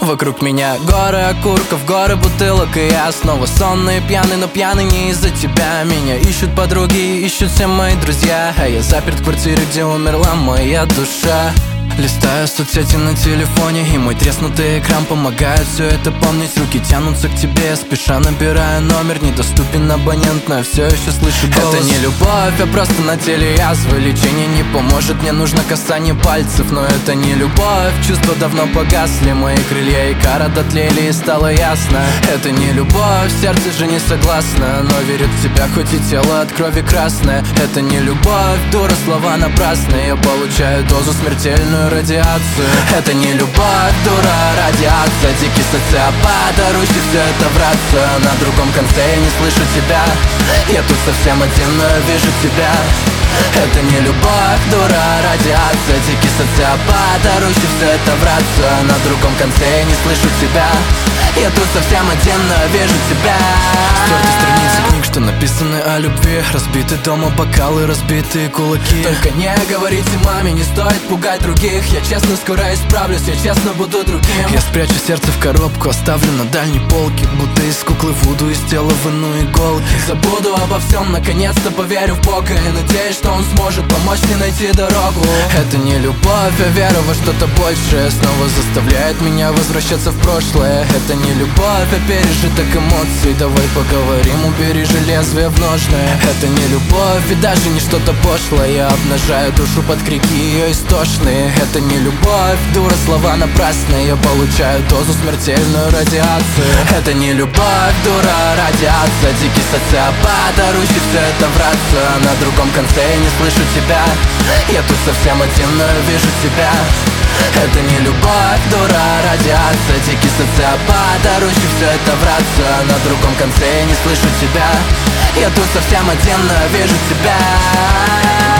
Вокруг меня горы окурков, горы бутылок, и я снова сонный, пьяный, но пьяный не из-за тебя. Меня ищут подруги, ищут все мои друзья, а я заперт в квартире, где умерла моя душа. Листаю соцсети на телефоне, и мой треснутый экран помогает все это помнить. Руки тянутся к тебе, спеша набирая номер. Недоступен абонент, но я все еще слышу голос. Это не любовь, а просто на теле язвы. Лечение не поможет, мне нужно касание пальцев. Но это не любовь, чувства давно погасли. Мои крылья и кара дотлели, и стало ясно. Это не любовь, сердце же не согласно, но верит в тебя, хоть и тело от крови красное. Это не любовь, дура, слова напрасные. Я получаю дозу смертельную радиацию. Это не любовь, дура, радиация. Дикий социопат, орущий все это в рацию. На другом конце я не слышу тебя. Я тут совсем один, но я вижу тебя. Это не любовь, дура, радиация. Дикий социопат, орущий все это в рацию. На другом конце я не слышу тебя. Я тут совсем один, но я вижу тебя. Стерты страницы книг, что написаны о любви. Разбиты дома бокалы, разбитые кулаки. Только не говорите маме, не стоит пугать других. Я честно скоро исправлюсь, я честно буду другим. Я спрячу сердце в коробку, оставлю на дальней полке. Будто из куклы Вуду, из тела выну иголки. Забуду обо всем, наконец-то поверю в Бога. И надеюсь, что он сможет помочь мне найти дорогу. Это не любовь, а вера во что-то большее снова заставляет меня возвращаться в прошлое. Это не любовь, а пережиток эмоций. Давай поговорим, убери же лезвие в ножное. Это не любовь и даже не что-то пошлое. Я обнажаю душу под крики ее истошные. Это не любовь, дура, слова напрасные. Я получаю дозу смертельную радиацию. Это не любовь, дура, радиация. Дикий социопат, орущий все это в рацию. На другом конце я не слышу тебя. Я тут совсем один, но я вижу тебя. Это не любовь, дура, радиация. Дикий социопат, орущий все это в рацию. На другом конце я не слышу тебя. Я тут совсем один, но я вижу тебя.